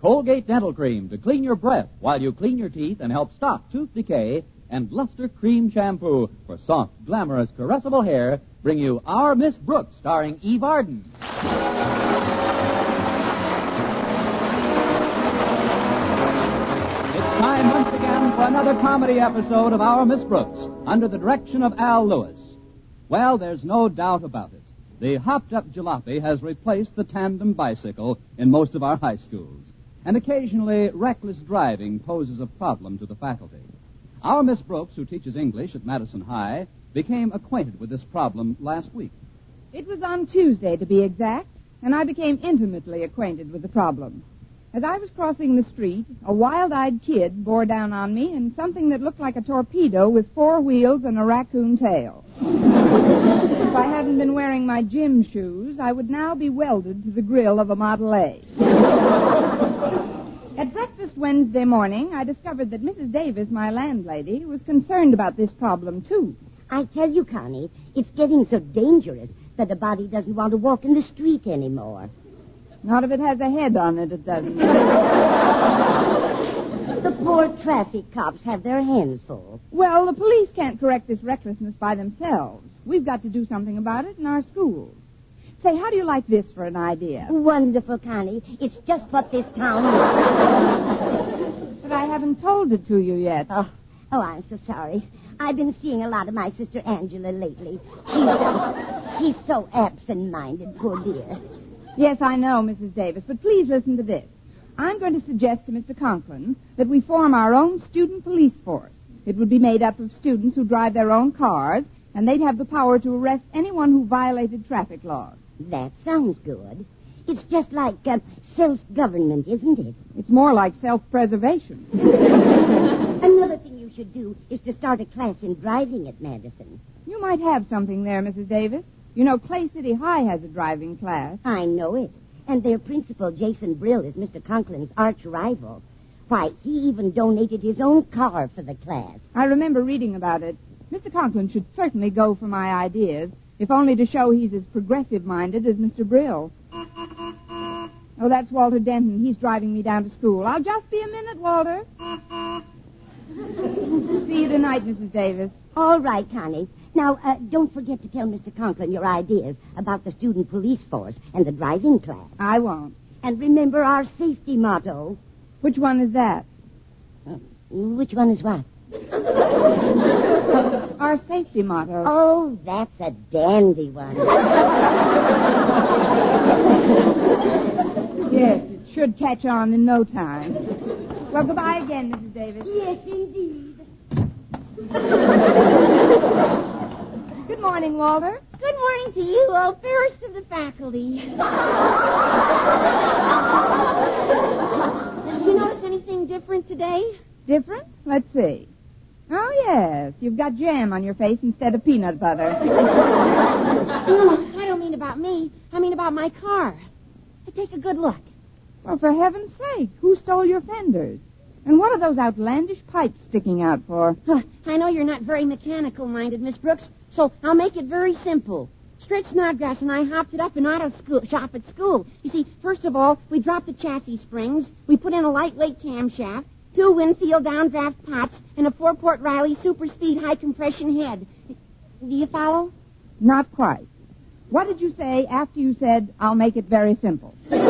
Colgate Dental Cream to clean your breath while you clean your teeth and help stop tooth decay, and Luster Cream Shampoo for soft, glamorous, caressable hair bring you Our Miss Brooks, starring Eve Arden. It's time once again for another comedy episode of Our Miss Brooks, under the direction of Al Lewis. Well, there's no doubt about it. The hopped-up jalopy has replaced the tandem bicycle in most of our high schools, and occasionally reckless driving poses a problem to the faculty. Our Miss Brooks, who teaches English at Madison High, became acquainted with this problem last week. It was on Tuesday, to be exact, and I became intimately acquainted with the problem. As I was crossing the street, a wild-eyed kid bore down on me in something that looked like a torpedo with 4 wheels and a raccoon tail. If I hadn't been wearing my gym shoes, I would now be welded to the grill of a Model A. At breakfast Wednesday morning, I discovered that Mrs. Davis, my landlady, was concerned about this problem, too. I tell you, Connie, it's getting so dangerous that a body doesn't want to walk in the street anymore. Not if it has a head on it, it doesn't. The poor traffic cops have their hands full. Well, the police can't correct this recklessness by themselves. We've got to do something about it in our schools. Say, how do you like this for an idea? Wonderful, Connie. It's just what this town needs. But I haven't told it to you yet. Oh, I'm so sorry. I've been seeing a lot of my sister Angela lately. She's so absent-minded, poor dear. Yes, I know, Mrs. Davis, but please listen to this. I'm going to suggest to Mr. Conklin that we form our own student police force. It would be made up of students who drive their own cars, and they'd have the power to arrest anyone who violated traffic laws. That sounds good. It's just like self-government, isn't it? It's more like self-preservation. Another thing you should do is to start a class in driving at Madison. You might have something there, Mrs. Davis. You know, Clay City High has a driving class. I know it. And their principal, Jason Brill, is Mr. Conklin's arch rival. Why, he even donated his own car for the class. I remember reading about it. Mr. Conklin should certainly go for my ideas, if only to show he's as progressive-minded as Mr. Brill. Oh, that's Walter Denton. He's driving me down to school. I'll just be a minute, Walter. See you tonight, Mrs. Davis. All right, Connie. Now, don't forget to tell Mr. Conklin your ideas about the student police force and the driving class. I won't. And remember our safety motto. Which one is that? Which one is what? Our safety motto. Oh, that's a dandy one. Yes, it should catch on in no time. Well, goodbye again, Mrs. Davis. Yes, indeed. Good morning, Walter. Good morning to you, all fairest of the faculty. Did you notice anything different today? Different? Let's see. Oh, yes. You've got jam on your face instead of peanut butter. No, I don't mean about me. I mean about my car. Take a good look. Well, for heaven's sake, who stole your fenders? And what are those outlandish pipes sticking out for? I know you're not very mechanical-minded, Miss Brooks, so I'll make it very simple. Stretch Snodgrass and I hopped it up in auto shop at school. You see, first of all, we dropped the chassis springs, we put in a lightweight camshaft, 2 Winfield downdraft pots, and a 4-port Riley super-speed high-compression head. Do you follow? Not quite. What did you say after you said, I'll make it very simple?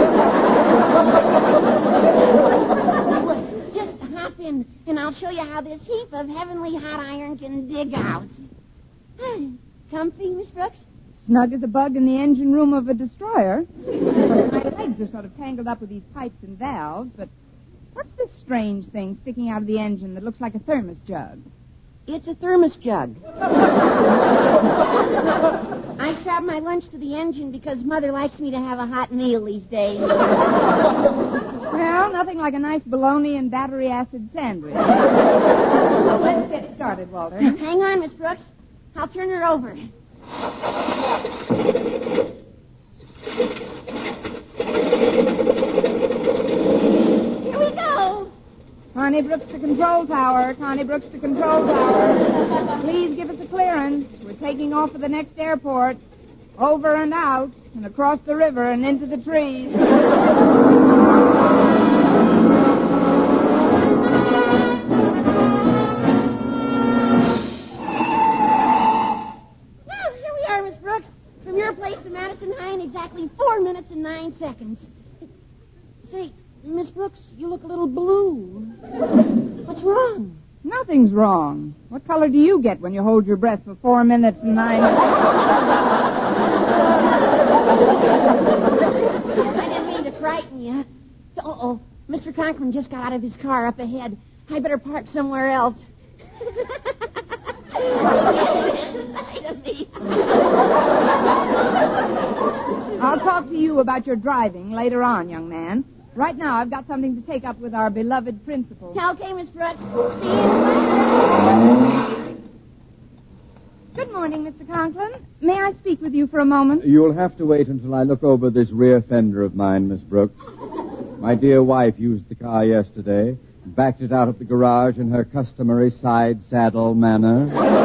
Just hop in, and I'll show you how this heap of heavenly hot iron can dig out. Comfy, Miss Brooks? Snug as a bug in the engine room of a destroyer. My legs are sort of tangled up with these pipes and valves, but what's this strange thing sticking out of the engine that looks like a thermos jug? It's a thermos jug. I strap my lunch to the engine because Mother likes me to have a hot meal these days. Well, nothing like a nice bologna and battery acid sandwich. Let's get started, Walter. Hang on, Miss Brooks. I'll turn her over. Here we go. Connie Brooks to control tower. Connie Brooks to control tower. Please give us a clearance. We're taking off for the next airport. Over and out, and across the river and into the trees. Miss Brooks, you look a little blue. What's wrong? Nothing's wrong. What color do you get when you hold your breath for 4 minutes and 9... I didn't mean to frighten you. Uh-oh. Mr. Conklin just got out of his car up ahead. I better park somewhere else. I'll talk to you about your driving later on, young man. Right now, I've got something to take up with our beloved principal. Okay, Miss Brooks. See you. Good morning, Mr. Conklin. May I speak with you for a moment? You'll have to wait until I look over this rear fender of mine, Miss Brooks. My dear wife used the car yesterday, backed it out of the garage in her customary side saddle manner.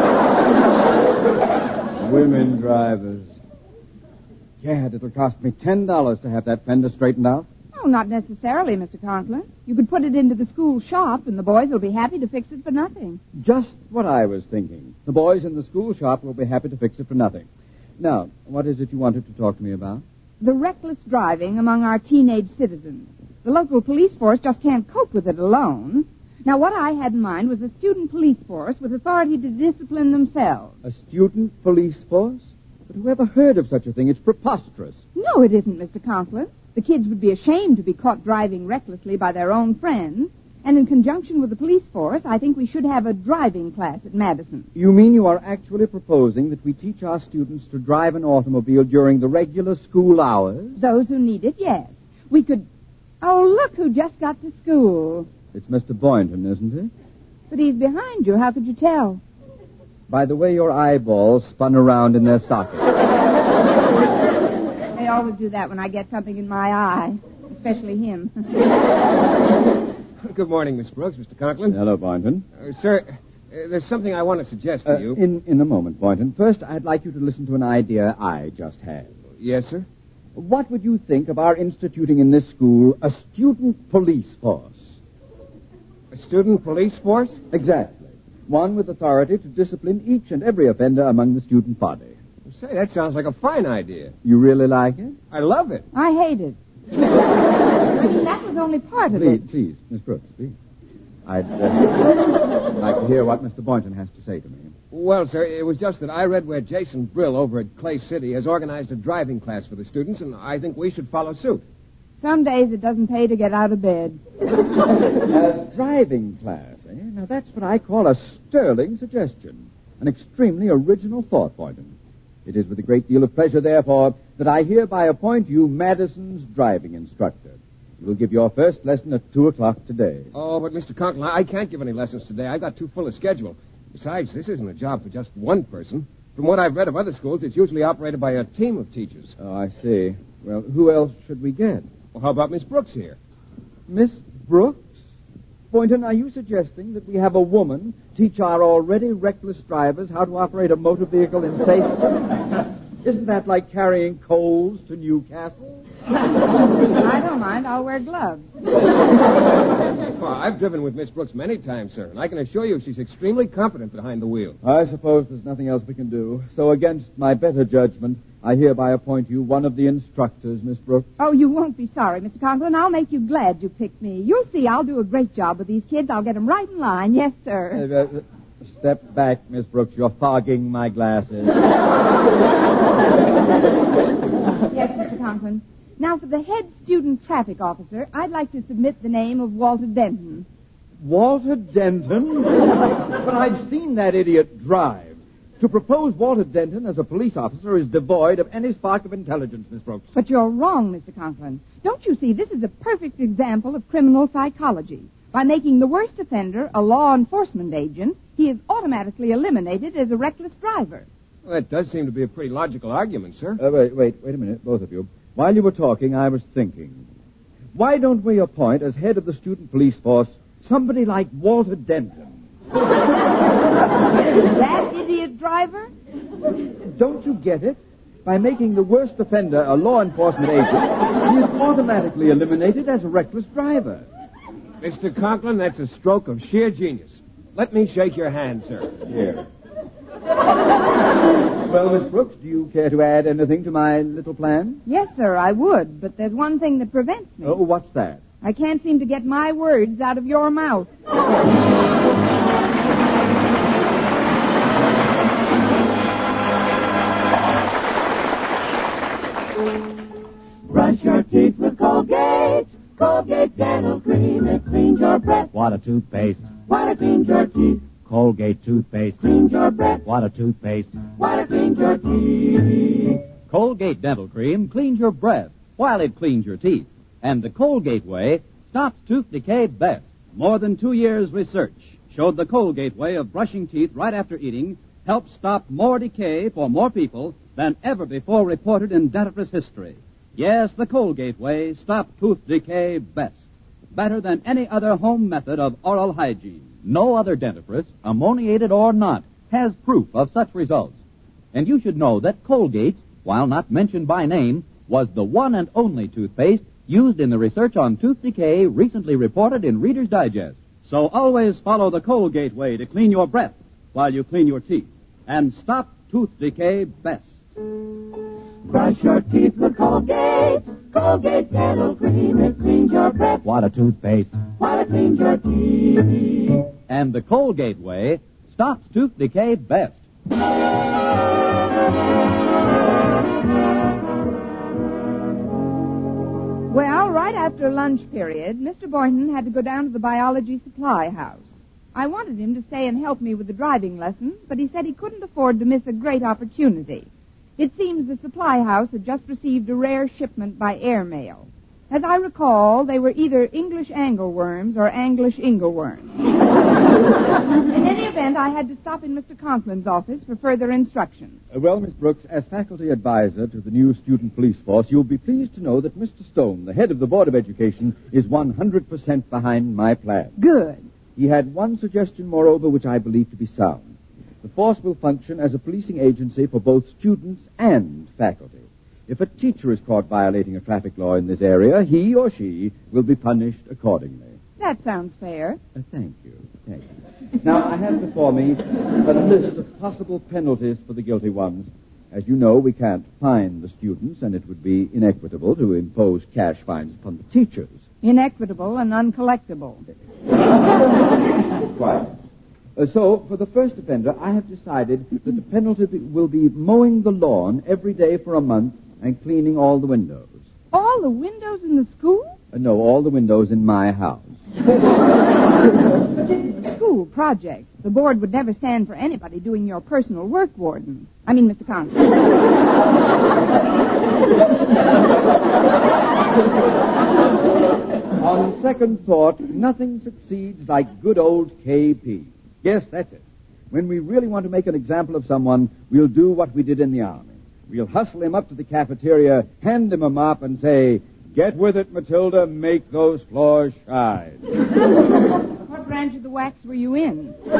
Women drivers. Gad, it'll cost me $10 to have that fender straightened out. Oh, not necessarily, Mr. Conklin. You could put it into the school shop, and the boys will be happy to fix it for nothing. Just what I was thinking. The boys in the school shop will be happy to fix it for nothing. Now, what is it you wanted to talk to me about? The reckless driving among our teenage citizens. The local police force just can't cope with it alone. Now, what I had in mind was a student police force with authority to discipline themselves. A student police force? But who ever heard of such a thing? It's preposterous. No, it isn't, Mr. Conklin. The kids would be ashamed to be caught driving recklessly by their own friends. And in conjunction with the police force, I think we should have a driving class at Madison. You mean you are actually proposing that we teach our students to drive an automobile during the regular school hours? Those who need it, yes. We could... Oh, look who just got to school. It's Mr. Boynton, isn't it? But he's behind you. How could you tell? By the way your eyeballs spun around in their sockets. They always do that when I get something in my eye, especially him. Good morning, Miss Brooks, Mr. Conklin. Hello, Boynton. Sir, there's something I want to suggest to you. In a moment, Boynton. First, I'd like you to listen to an idea I just had. Yes, sir? What would you think of our instituting in this school a student police force? A student police force? Exactly. One with authority to discipline each and every offender among the student body. Say, that sounds like a fine idea. You really like it? I love it. I hate it. I mean, that was only part of it. Please, Miss Brooks, please. I'd like to hear what Mr. Boynton has to say to me. Well, sir, it was just that I read where Jason Brill over at Clay City has organized a driving class for the students, and I think we should follow suit. Some days it doesn't pay to get out of bed. A driving class, eh? Now, that's what I call a sterling suggestion. An extremely original thought, Boynton. It is with a great deal of pleasure, therefore, that I hereby appoint you Madison's driving instructor. You will give your first lesson at 2 o'clock today. Oh, but Mr. Conklin, I can't give any lessons today. I've got too full a schedule. Besides, this isn't a job for just one person. From what I've read of other schools, it's usually operated by a team of teachers. Oh, I see. Well, who else should we get? Well, how about Miss Brooks here? Miss Brooks? Boynton, are you suggesting that we have a woman teach our already reckless drivers how to operate a motor vehicle in safety? Isn't that like carrying coals to Newcastle? I don't mind. I'll wear gloves. Well, I've driven with Miss Brooks many times, sir, and I can assure you she's extremely competent behind the wheel. I suppose there's nothing else we can do. So against my better judgment, I hereby appoint you one of the instructors, Miss Brooks. Oh, you won't be sorry, Mr. Conklin. I'll make you glad you picked me. You'll see I'll do a great job with these kids. I'll get them right in line. Yes, sir. Step back, Miss Brooks. You're fogging my glasses. Yes, Mr. Conklin. Now, for the head student traffic officer, I'd like to submit the name of Walter Denton. Walter Denton? But I've seen that idiot drive. To propose Walter Denton as a police officer is devoid of any spark of intelligence, Miss Brooks. But you're wrong, Mr. Conklin. Don't you see, this is a perfect example of criminal psychology. By making the worst offender a law enforcement agent, he is automatically eliminated as a reckless driver. Well, that does seem to be a pretty logical argument, sir. Wait a minute, both of you. While you were talking, I was thinking. Why don't we appoint as head of the student police force somebody like Walter Denton? That idiot driver? Don't you get it? By making the worst offender a law enforcement agent, he is automatically eliminated as a reckless driver. Mr. Conklin, that's a stroke of sheer genius. Let me shake your hand, sir. Here. Well, Miss Brooks, do you care to add anything to my little plan? Yes, sir, I would, but there's one thing that prevents me. Oh, what's that? I can't seem to get my words out of your mouth. Brush your teeth with Colgate. Colgate Dental Cream. It cleans your breath. What a toothpaste. While it cleans your teeth. Colgate toothpaste. Cleans your breath. What a toothpaste. While it cleans your teeth. Colgate Dental Cream cleans your breath while it cleans your teeth. And the Colgate way stops tooth decay best. More than 2 years' research showed the Colgate way of brushing teeth right after eating helps stop more decay for more people than ever before reported in dentifrice history. Yes, the Colgate way stops tooth decay best. Better than any other home method of oral hygiene. No other dentifrice, ammoniated or not, has proof of such results. And you should know that Colgate, while not mentioned by name, was the one and only toothpaste used in the research on tooth decay recently reported in Reader's Digest. So always follow the Colgate way to clean your breath while you clean your teeth. And stop tooth decay best. Brush your teeth with Colgate. Colgate Dental Cream. It cleans your breath. What a toothpaste. While it cleans your teeth. And the Colgate way stops tooth decay best. Well, right after lunch period, Mr. Boynton had to go down to the biology supply house. I wanted him to stay and help me with the driving lessons, but he said he couldn't afford to miss a great opportunity. It seems the supply house had just received a rare shipment by airmail. As I recall, they were either English angleworms or Anglish ingleworms. In any event, I had to stop in Mr. Conklin's office for further instructions. Well, Miss Brooks, as faculty advisor to the new student police force, you'll be pleased to know that Mr. Stone, the head of the Board of Education, is 100% behind my plan. Good. He had one suggestion, moreover, which I believe to be sound. The force will function as a policing agency for both students and faculty. If a teacher is caught violating a traffic law in this area, he or she will be punished accordingly. That sounds fair. Thank you. Thank you. Now, I have before me a list of possible penalties for the guilty ones. As you know, we can't fine the students, and it would be inequitable to impose cash fines upon the teachers. Inequitable and uncollectible. Quite. So, for the first offender, I have decided that the penalty will be mowing the lawn every day for a month and cleaning all the windows. All the windows in the school? No, all the windows in my house. This is a school project. The board would never stand for anybody doing your personal work, Warden. I mean, Mr. Conklin. On second thought, nothing succeeds like good old KP. Yes, that's it. When we really want to make an example of someone, we'll do what we did in the Army. We'll hustle him up to the cafeteria, hand him a mop, and say, "Get with it, Matilda, make those floors shine." What branch of the wax were you in? Now,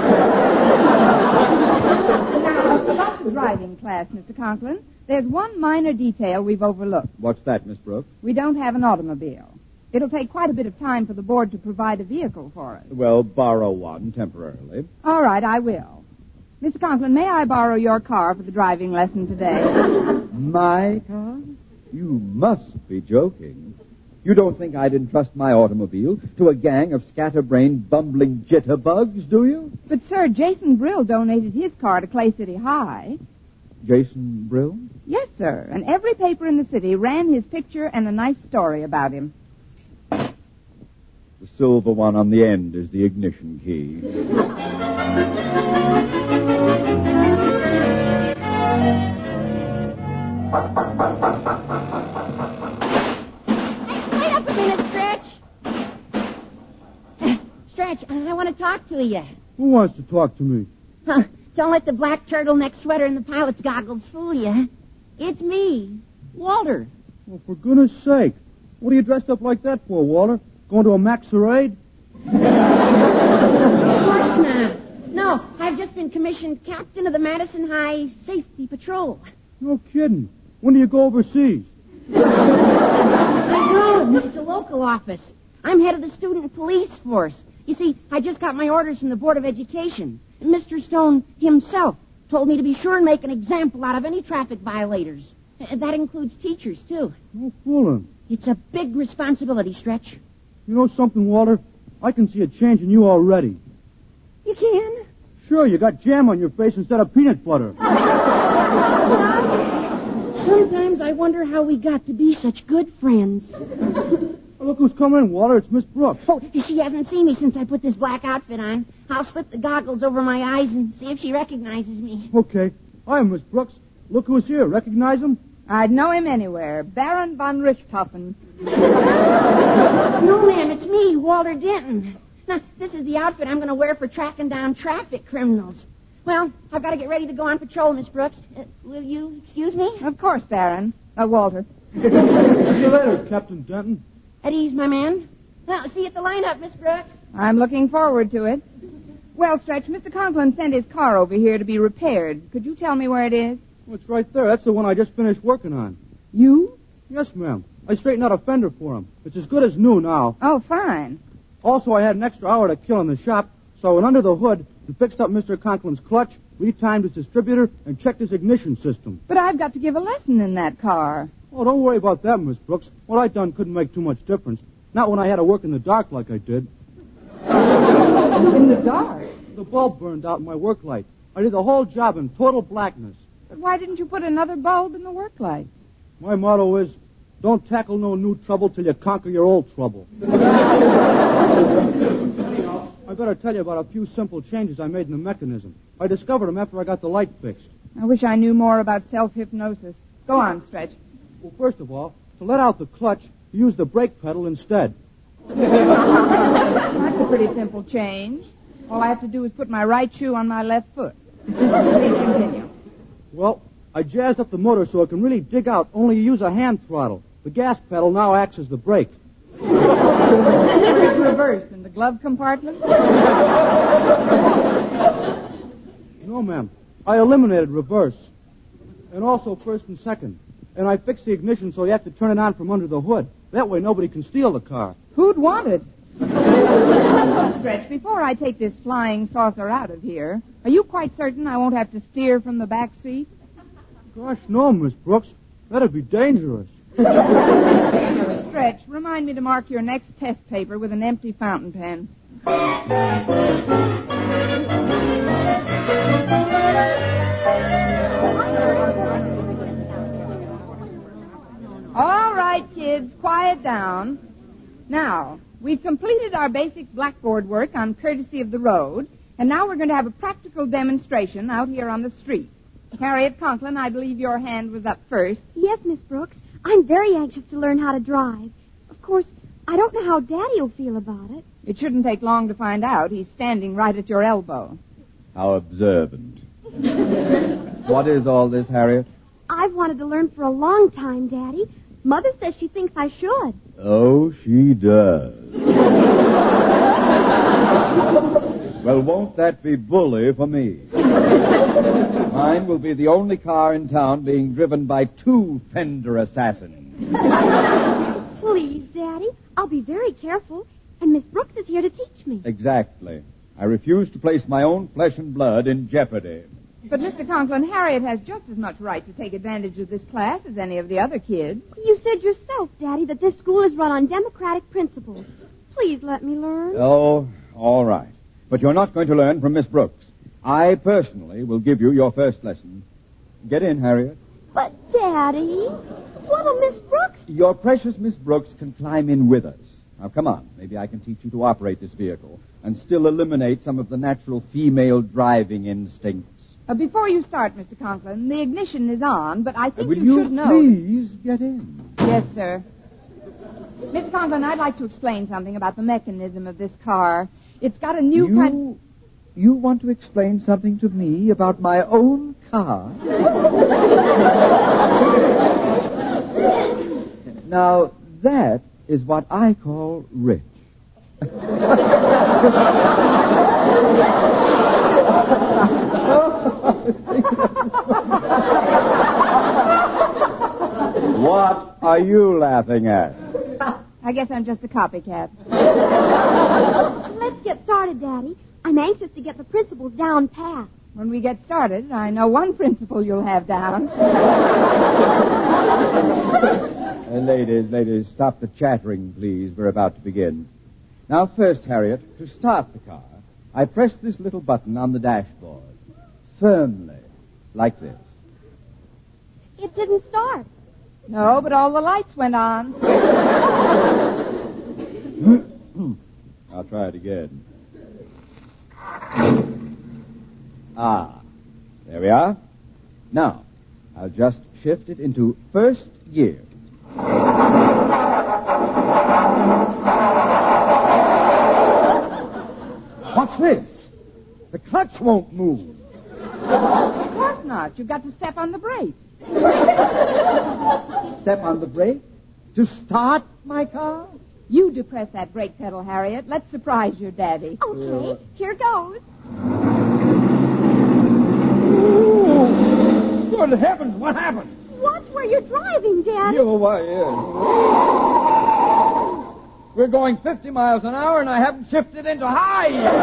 about the driving class, Mr. Conklin, there's one minor detail we've overlooked. What's that, Miss Brooks? We don't have an automobile. It'll take quite a bit of time for the board to provide a vehicle for us. Well, borrow one temporarily. All right, I will. Mr. Conklin, may I borrow your car for the driving lesson today? My car? You must be joking. You don't think I'd entrust my automobile to a gang of scatterbrained, bumbling jitterbugs, do you? But, sir, Jason Brill donated his car to Clay City High. Jason Brill? Yes, sir, and every paper in the city ran his picture and a nice story about him. The silver one on the end is the ignition key. Wait up a minute, Stretch. Stretch, I want to talk to you. Who wants to talk to me? Huh, don't let the black turtleneck sweater and the pilot's goggles fool you. It's me, Walter. Well, for goodness sake. What are you dressed up like that for, Walter? Going to a masquerade? Of course not. No, I've just been commissioned captain of the Madison High Safety Patrol. No kidding. When do you go overseas? I don't. It's a local office. I'm head of the student police force. You see, I just got my orders from the Board of Education. And Mr. Stone himself told me to be sure and make an example out of any traffic violators. That includes teachers, too. No fooling. It's a big responsibility, Stretch. You know something, Walter? I can see a change in you already. You can? Sure, you got jam on your face instead of peanut butter. Sometimes I wonder how we got to be such good friends. Oh, look who's coming in, Walter. It's Miss Brooks. Oh, she hasn't seen me since I put this black outfit on. I'll slip the goggles over my eyes and see if she recognizes me. Okay. Hi, Miss Brooks. Look who's here. Recognize him? I'd know him anywhere. Baron von Richthofen. No, ma'am, it's me, Walter Denton. Now, this is the outfit I'm going to wear for tracking down traffic criminals. Well, I've got to get ready to go on patrol, Miss Brooks. Will you excuse me? Of course, Baron. Walter. See you later, Captain Denton. At ease, my man. Well, see you at the lineup, Miss Brooks. I'm looking forward to it. Well, Stretch, Mr. Conklin sent his car over here to be repaired. Could you tell me where it is? Well, it's right there. That's the one I just finished working on. You? Yes, ma'am. I straightened out a fender for him. It's as good as new now. Oh, fine. Also, I had an extra hour to kill in the shop, so I went under the hood and fixed up Mr. Conklin's clutch, retimed his distributor, and checked his ignition system. But I've got to give a lesson in that car. Oh, don't worry about that, Miss Brooks. What I done couldn't make too much difference. Not when I had to work in the dark like I did. In the dark? The bulb burned out in my work light. I did the whole job in total blackness. But why didn't you put another bulb in the work light? My motto is, don't tackle no new trouble till you conquer your old trouble. Anyhow, I better tell you about a few simple changes I made in the mechanism. I discovered them after I got the light fixed. I wish I knew more about self-hypnosis. Go on, Stretch. Well, first of all, to let out the clutch, you use the brake pedal instead. That's a pretty simple change. All I have to do is put my right shoe on my left foot. Please continue. Well, I jazzed up the motor so it can really dig out, only you use a hand throttle. The gas pedal now acts as the brake. It's reversed in the glove compartment? No, ma'am. I eliminated reverse. And also first and second. And I fixed the ignition so you have to turn it on from under the hood. That way nobody can steal the car. Who'd want it? Stretch, before I take this flying saucer out of here, are you quite certain I won't have to steer from the back seat? Gosh, no, Miss Brooks. That'd be dangerous. Stretch, remind me to mark your next test paper with an empty fountain pen. All right, kids, quiet down. Now, we've completed our basic blackboard work on courtesy of the road, and now we're going to have a practical demonstration out here on the street. Harriet Conklin, I believe your hand was up first. Yes, Miss Brooks. I'm very anxious to learn how to drive. Of course, I don't know how Daddy will feel about it. It shouldn't take long to find out. He's standing right at your elbow. How observant. What is all this, Harriet? I've wanted to learn for a long time, Daddy. Mother says she thinks I should. Oh, she does. Well, won't that be bully for me? Mine will be the only car in town being driven by two fender assassins. Please, Daddy. I'll be very careful. And Miss Brooks is here to teach me. Exactly. I refuse to place my own flesh and blood in jeopardy. But, Mr. Conklin, Harriet has just as much right to take advantage of this class as any of the other kids. You said yourself, Daddy, that this school is run on democratic principles. Please let me learn. Oh, all right. But you're not going to learn from Miss Brooks. I personally will give you your first lesson. Get in, Harriet. But, Daddy, what'll Miss Brooks... Your precious Miss Brooks can climb in with us. Now, come on. Maybe I can teach you to operate this vehicle and still eliminate some of the natural female driving instincts. Before you start, Mr. Conklin, the ignition is on, but I think Will you should know... please get in? Yes, sir. Mr. Conklin, I'd like to explain something about the mechanism of this car. It's got a new kind... You want to explain something to me about my own car? Now, that is what I call rich. What are you laughing at? I guess I'm just a copycat. Let's get started, Daddy. I'm anxious to get the principles down pat. When we get started, I know one principle you'll have down. Ladies, stop the chattering, please. We're about to begin. Now, first, Harriet, to start the car, I press this little button on the dashboard. Firmly, like this. It didn't start. No, but all the lights went on. I'll try it again. There we are. Now, I'll just shift it into first gear. What's this? The clutch won't move. Of course not. You've got to step on the brake. Step on the brake? To start my car? You depress that brake pedal, Harriet. Let's surprise your daddy. Okay, here goes. Good heavens, what happened? Watch where you're driving, Daddy. We're going 50 miles an hour, and I haven't shifted into high yet.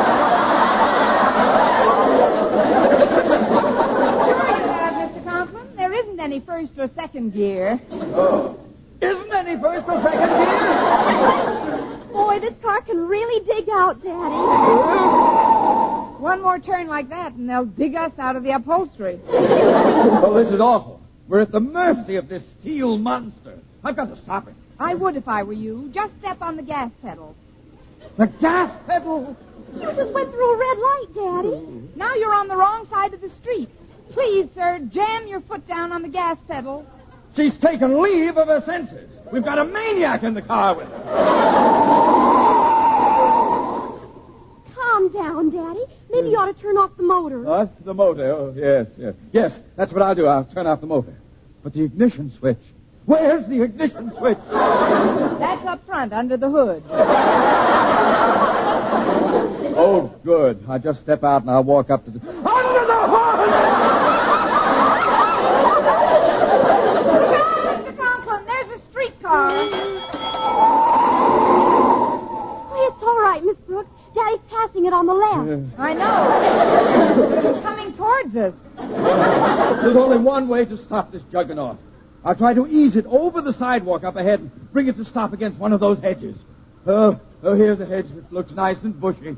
Sure you have, Mr. Conklin. There isn't any first or second gear. Oh. Isn't any first or second gear? Boy, this car can really dig out, Daddy. One more turn like that, and they'll dig us out of the upholstery. Oh, this is awful. We're at the mercy of this steel monster. I've got to stop it. I would if I were you. Just step on the gas pedal. The gas pedal? You just went through a red light, Daddy. Now you're on the wrong side of the street. Please, sir, jam your foot down on the gas pedal. She's taken leave of her senses. We've got a maniac in the car with her. Calm down, Daddy. Maybe you ought to turn off the motor. What? The motor? Oh, yes. Yes, that's what I'll do. I'll turn off the motor. But the ignition switch. Where's the ignition switch? That's up front, under the hood. Oh, good. I'll just step out and I'll walk up to the... Under the hood! Mr. Conklin, there's a streetcar. Oh, it's all right, Miss Brooks. Daddy's passing it on the left. I know. It's coming towards us. There's only one way to stop this juggernaut. I'll try to ease it over the sidewalk up ahead and bring it to stop against one of those hedges. Oh, here's a hedge that looks nice and bushy.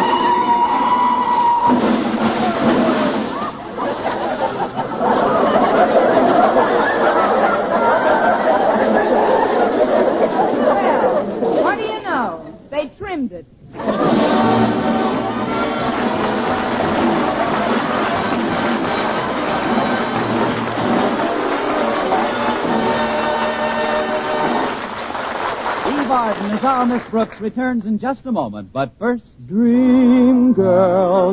Well, what do you know? They trimmed it. Barton as our Miss Brooks returns in just a moment. But first... Dream girl,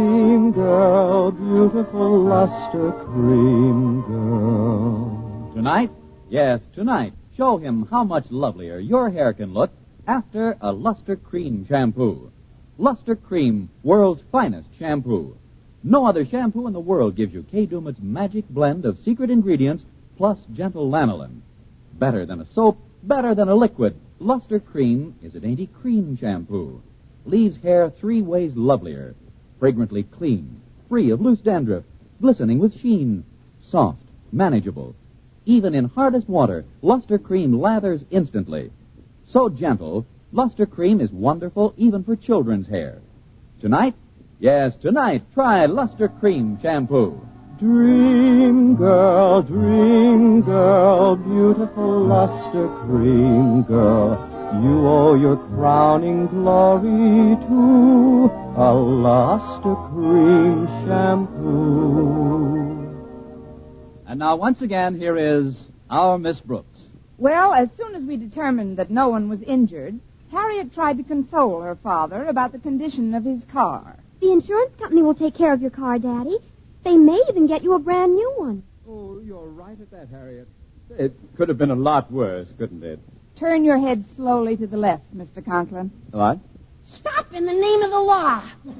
beautiful luster cream girl. Tonight? Yes, tonight. Show him how much lovelier your hair can look after a Luster Cream shampoo. Luster Cream, world's finest shampoo. No other shampoo in the world gives you Kay Daumit's magic blend of secret ingredients plus gentle lanolin. Better than a soap, better than a liquid. Luster Cream is a dainty cream shampoo. Leaves hair 3 ways lovelier. Fragrantly clean, free of loose dandruff, glistening with sheen, soft, manageable. Even in hardest water, Luster Cream lathers instantly. So gentle, Luster Cream is wonderful even for children's hair. Tonight? Yes, tonight, try Luster Cream shampoo. Dream girl, beautiful luster cream girl. You owe your crowning glory to a luster cream shampoo. And now, once again, here is our Miss Brooks. Well, as soon as we determined that no one was injured, Harriet tried to console her father about the condition of his car. The insurance company will take care of your car, Daddy. They may even get you a brand new one. Oh, you're right at that, Harriet. It could have been a lot worse, couldn't it? Turn your head slowly to the left, Mr. Conklin. What? Stop in the name of the law.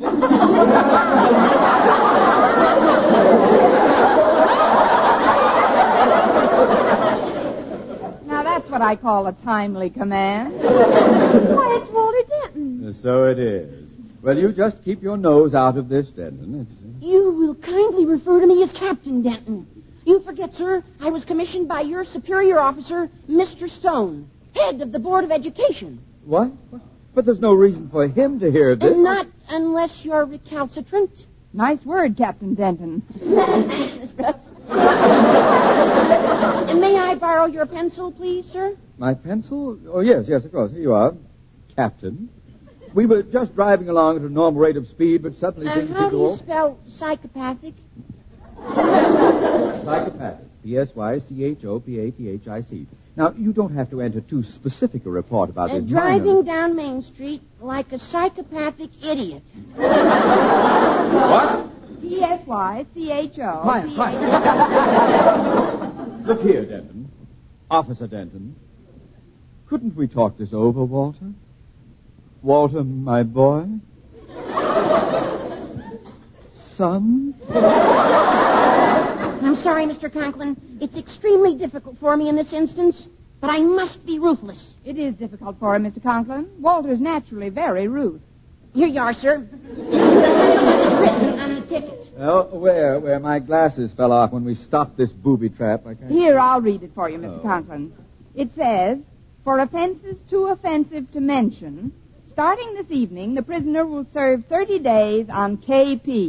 Now, that's what I call a timely command. Why, it's Walter Denton. So it is. Well, you just keep your nose out of this, Denton. You will kindly refer to me as Captain Denton. You forget, sir, I was commissioned by your superior officer, Mr. Stone, head of the Board of Education. What? But there's no reason for him to hear this. Not unless you're recalcitrant. Nice word, Captain Denton. Thanks, Miss Brooks. May I borrow your pencil, please, sir? My pencil? Oh, yes, of course. Here you are, Captain. We were just driving along at a normal rate of speed, but suddenly things How seemed do to you spell psychopathic? Psychopathic. Psychopathic. Now, you don't have to enter too specific a report about this. Driving down Main Street like a psychopathic idiot. What? P-S-Y-C-H-O. Quiet. Look here, Denton. Officer Denton. Couldn't we talk this over, Walter? Walter, my boy? Son? I'm sorry, Mr. Conklin. It's extremely difficult for me in this instance, but I must be ruthless. It is difficult for him, Mr. Conklin. Walter's naturally very rude. Here you are, sir. It's written on the ticket. Oh, where my glasses fell off when we stopped this booby trap. I can't... Here, I'll read it for you, Mr. Conklin. It says, for offenses too offensive to mention, starting this evening, the prisoner will serve 30 days on KP.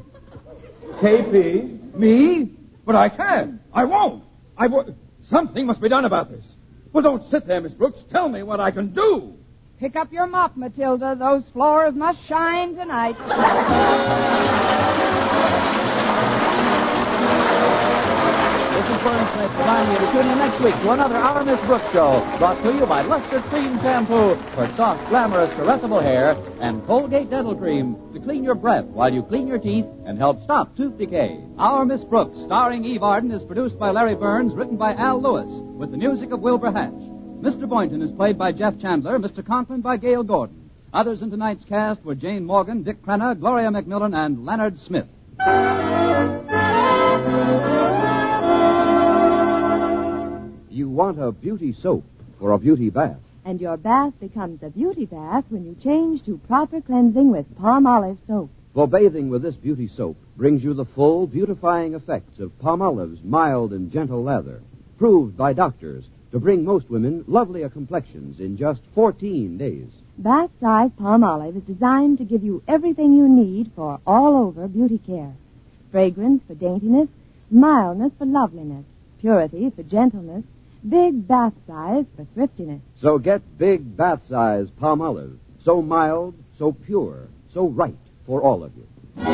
KP? Me? But I can't. I won't. Something must be done about this. Well, don't sit there, Miss Brooks. Tell me what I can do. Pick up your mop, Matilda. Those floors must shine tonight. This is Vern Smith reminding you to tune in next week to another Our Miss Brooks show, brought to you by Luster Cream Shampoo for soft, glamorous, caressable hair, and Colgate Dental Cream to clean your breath while you clean your teeth and help stop tooth decay. Our Miss Brooks, starring Eve Arden, is produced by Larry Burns, written by Al Lewis, with the music of Wilbur Hatch. Mr. Boynton is played by Jeff Chandler, Mr. Conklin by Gail Gordon. Others in tonight's cast were Jane Morgan, Dick Crenna, Gloria McMillan, and Leonard Smith. You want a beauty soap for a beauty bath. And your bath becomes a beauty bath when you change to proper cleansing with Palmolive soap. For bathing with this beauty soap brings you the full beautifying effects of Palmolive's mild and gentle lather, proved by doctors to bring most women lovelier complexions in just 14 days. Bath-size Palmolive is designed to give you everything you need for all-over beauty care. Fragrance for daintiness, mildness for loveliness, purity for gentleness, big bath size for thriftiness. So get big bath size Palmolive. So mild, so pure, so right for all of you.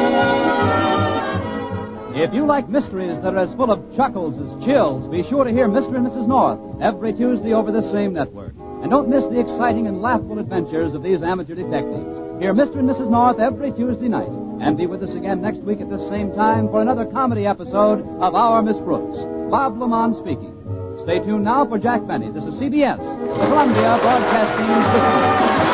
If you like mysteries that are as full of chuckles as chills, be sure to hear Mr. and Mrs. North every Tuesday over this same network. And don't miss the exciting and laughable adventures of these amateur detectives. Hear Mr. and Mrs. North every Tuesday night. And be with us again next week at this same time for another comedy episode of Our Miss Brooks. Bob Lamont speaking. Stay tuned now for Jack Benny. This is CBS, the Columbia Broadcasting System.